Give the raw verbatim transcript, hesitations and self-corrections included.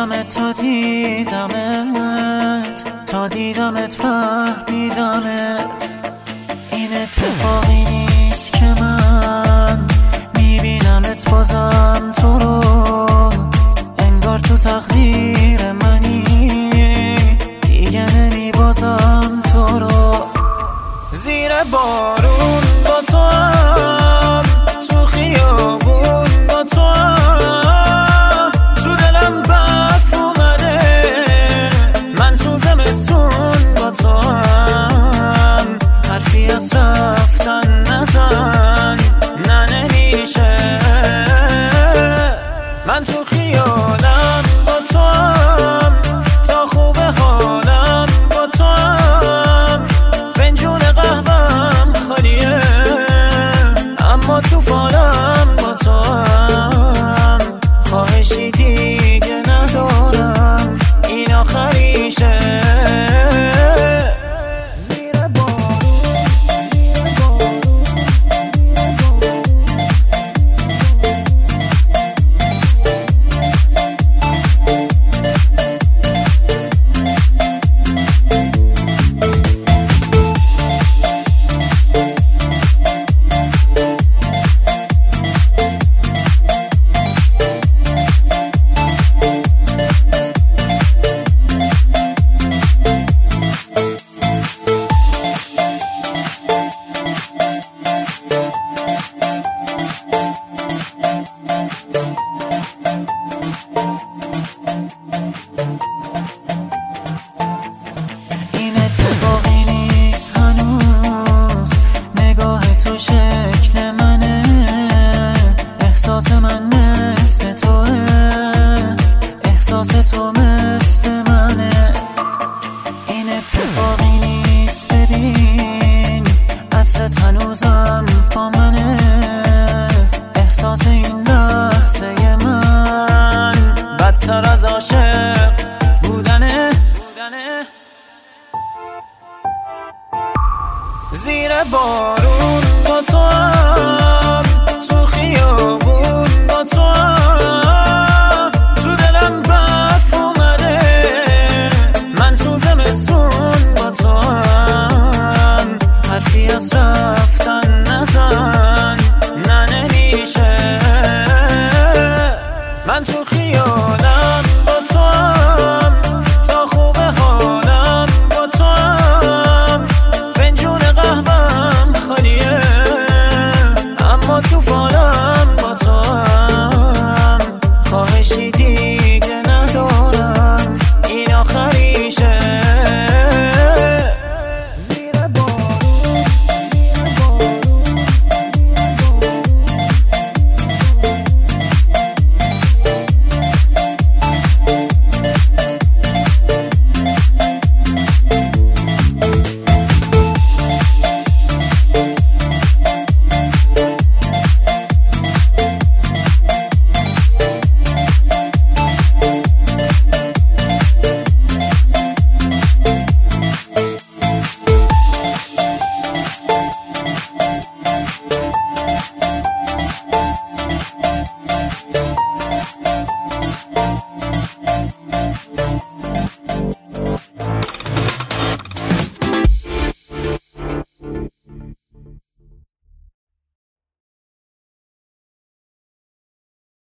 دیدمت تا دیدمت تا دیدمت فهمیدمت. این اتفاقی نیست که من میبینمت بازم تو رو، انگار تو تقدیر منی دیگه نمیبازم تو رو. زیر بارون با تو هم، تو خیابون با تو هم، تو دلم برف اومده، من تو زمستون با تو هم. حرفی از رفتن نزن، نه نمیشه. من تو خیالم با تو هم، تا خوب حالم با تو هم. فنجون قهوه‌ام خالیه، اما تو فالم با تو هم. خواهشی دیگه ندارم، این آخریشه. این اتفاقی نیست هنوز، نگاه تو شکل منه، احساس من مثل توه، احساس تو مثل منه. این اتفاقی نیست ببین، عطرت هنوزم با منه، احساس این لحظه من بدتر از عاشق بودنه. زیر بارون با تو هم، تو خیابون با تو هم، تو دلم برف اومده، من تو زمستون با تو هم. حرفی از